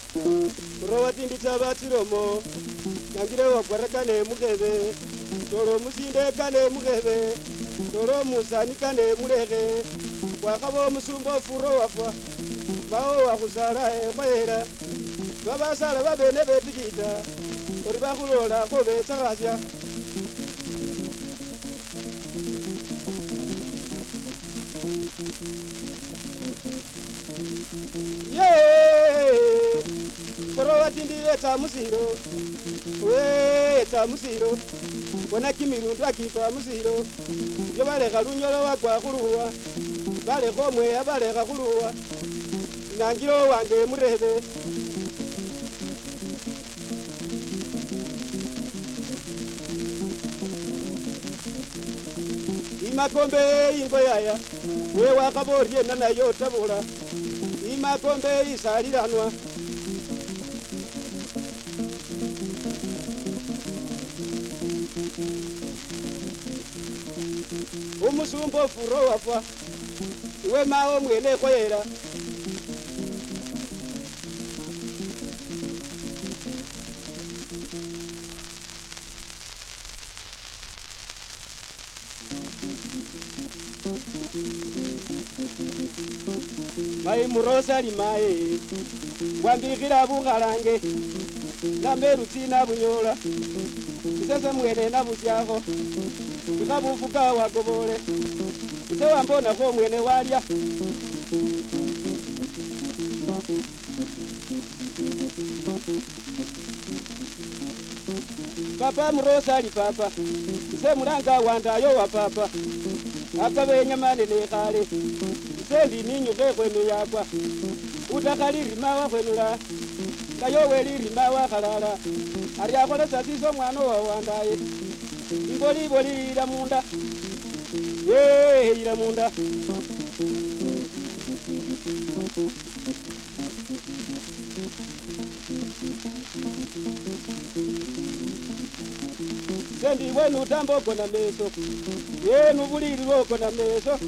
Rowa tindi tabatiromo. Nangire wagwarakane mugebe. Toro musinde kane mugebe. Toro musani kane murege. Wakabo musumbo furo wafwa. Bao wakusala emayera. Babasala babene betikita. Ori bakulola kobe takasya. Korowa tindi eta musiro. Eta musiro. Wana kimirundu akitwa musiro. Yo baleka lunyolo wakwa kuluwa. Baleka omweya baleka kuluwa. Nangiro wange murebe. Imakombe ingo yaya. We wakaborye nana yo tabula. Imakombe isaliranwa. Umusumbo furo wafwa. We mao mwene koyera. Mai murosa limae. Wambikira bukhalange. Namberu tina bunyola. Sasa mwene na busyako. Ikabufuka wagobole. Sewa mbona ko mwene walya. Papa murosa li papa. Se mulanga wandayo wa papa. Akabenya mane ne kale. Sendi ninyu kwenu yakwa. Utakali rimawa kwenula. Kayo weli rimawa kalala. Ari akola sasiso mwana wa wandaye. Boli ira munda. Ira munda. Sendi wenu tambo kona meso. Nubuliri woko na meso.